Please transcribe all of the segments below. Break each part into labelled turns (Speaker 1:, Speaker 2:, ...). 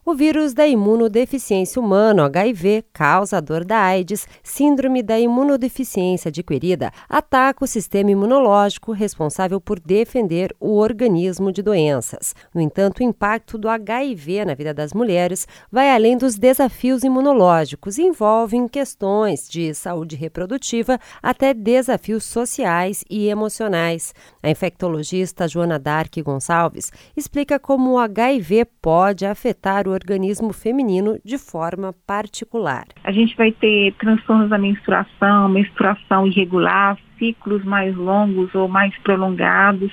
Speaker 1: O vírus da imunodeficiência humana, HIV, causador da AIDS, síndrome da imunodeficiência adquirida, ataca o sistema imunológico responsável por defender o organismo de doenças. No entanto, o impacto do HIV na vida das mulheres vai além dos desafios imunológicos e envolve questões de saúde reprodutiva até desafios sociais e emocionais. A infectologista Joana Dark Gonçalves explica como o HIV pode afetar o organismo feminino de forma particular.
Speaker 2: A gente vai ter transtornos da menstruação irregular, ciclos mais longos ou mais prolongados.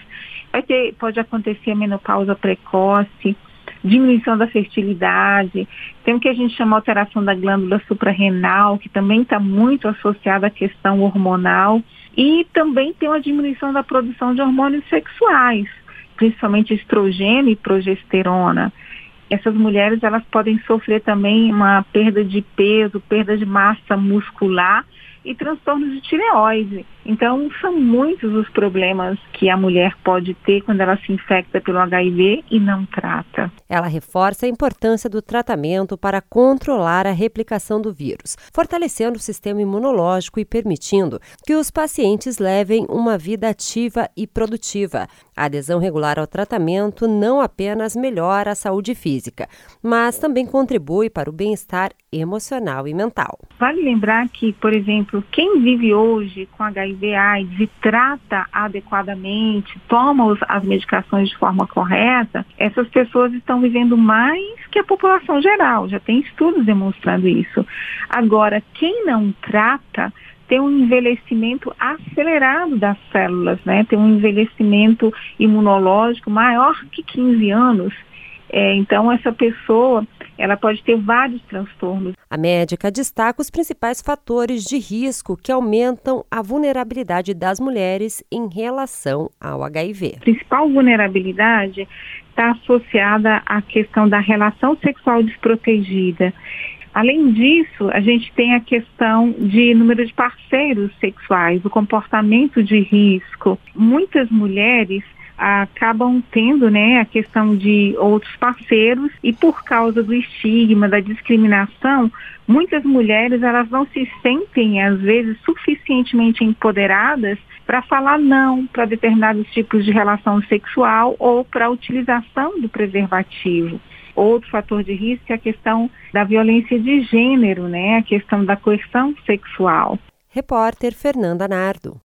Speaker 2: Pode acontecer a menopausa precoce, diminuição da fertilidade. Tem o que a gente chama de alteração da glândula suprarrenal, que também está muito associada à questão hormonal. E também tem uma diminuição da produção de hormônios sexuais, principalmente estrogênio e progesterona. Essas mulheres elas podem sofrer também uma perda de peso, perda de massa muscular e transtornos de tireoide. Então, são muitos os problemas que a mulher pode ter quando ela se infecta pelo HIV e não trata.
Speaker 1: Ela reforça a importância do tratamento para controlar a replicação do vírus, fortalecendo o sistema imunológico e permitindo que os pacientes levem uma vida ativa e produtiva. A adesão regular ao tratamento não apenas melhora a saúde física, mas também contribui para o bem-estar emocional e mental.
Speaker 2: Vale lembrar que, por exemplo, quem vive hoje com HIV/AIDS e trata adequadamente, toma as medicações de forma correta, essas pessoas estão vivendo mais que a população geral. Já tem estudos demonstrando isso. Agora, quem não trata tem um envelhecimento acelerado das células, né? Tem um envelhecimento imunológico maior que 15 anos. Então, essa pessoa ela pode ter vários transtornos.
Speaker 1: A médica destaca os principais fatores de risco que aumentam a vulnerabilidade das mulheres em relação ao HIV.
Speaker 2: A principal vulnerabilidade está associada à questão da relação sexual desprotegida. Além disso, a gente tem a questão de número de parceiros sexuais, o comportamento de risco. Muitas mulheres acabam tendo, a questão de outros parceiros e por causa do estigma, da discriminação, muitas mulheres elas não se sentem, às vezes, suficientemente empoderadas para falar não para determinados tipos de relação sexual ou para a utilização do preservativo. Outro fator de risco é a questão da violência de gênero, a questão da coerção sexual.
Speaker 1: Repórter Fernanda Nardo.